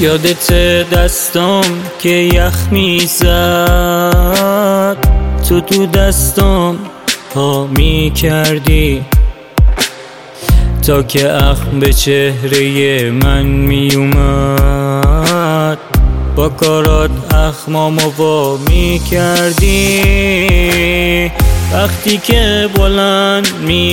یادت دستم که یخ میزد، تو دستم پا میکردی تا که اخم به چهره من میومد. با کارات اخمامو وا میکردی. وقتی که بلند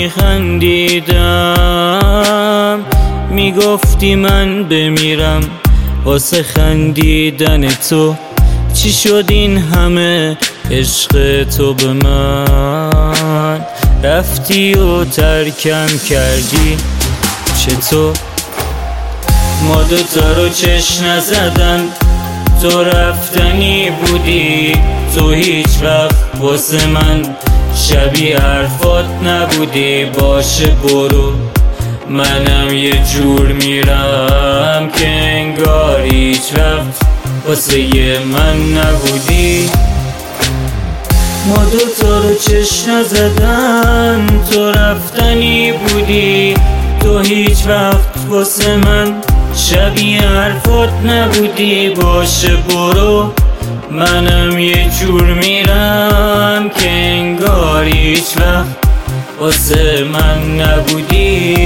میخندیدم میگفتی من بمیرم واسه خندیدن تو. چی شد این همه عشق تو به من؟ رفتی و ترکم کردی. چطور؟ ما دوتا رو چشم نزدن، تو رفتنی بودی. تو هیچ وقت واسه من شبیه حرفات نبودی. باشه برو، منم یه جور میرم که انگار هیچ وقت واسه من نبودی. ما دوتا رو چشم نزدن، تو رفتنی بودی. تو هیچ وقت واسه من شبیه حرفات نبودی. باشه برو، منم یه جور میرم که انگار هیچ وقت واسه من نبودی.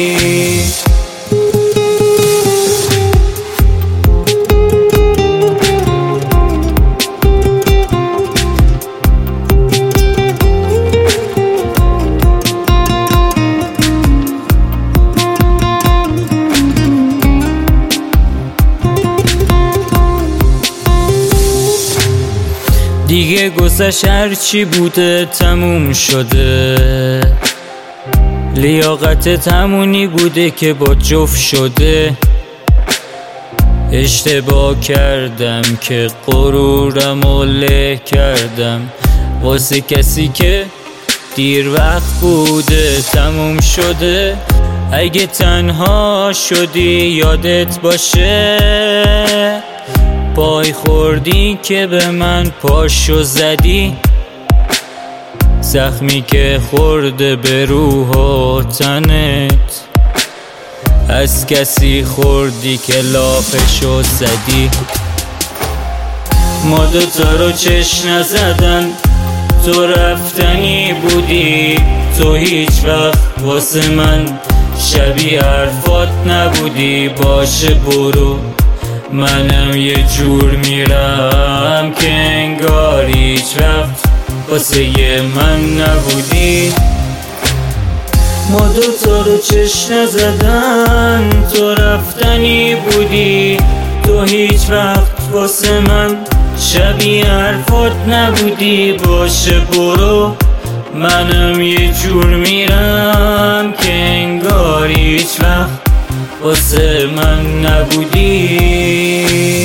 دیگه گذشت هرچی بوده تموم شده. لیاقتت همونی بوده که با جفت شده. اشتباه کردم که غرورمو له کردم واسه کسی که دیر وقت بوده تموم شده. اگه تنها شدی یادت باشه پای خوردی که به من پاشو زدی. زخمی که خورده به روح و تنت از کسی خوردی که لافشو زدی. ما دوتا رو چشم نزدن، تو رفتنی بودی. تو هیچ وقت واسه من شبیه حرفات نبودی. باشه برو، منم یه جور میرم که انگار هیچ وقت واسه من نبودی. ما دوتا رو چشم نزدن، تو رفتنی بودی. تو هیچ وقت واسه من شبیه حرفات نبودی. باشه برو، منم یه جور میرم که انگار هیچ وقت واسه من نبودی.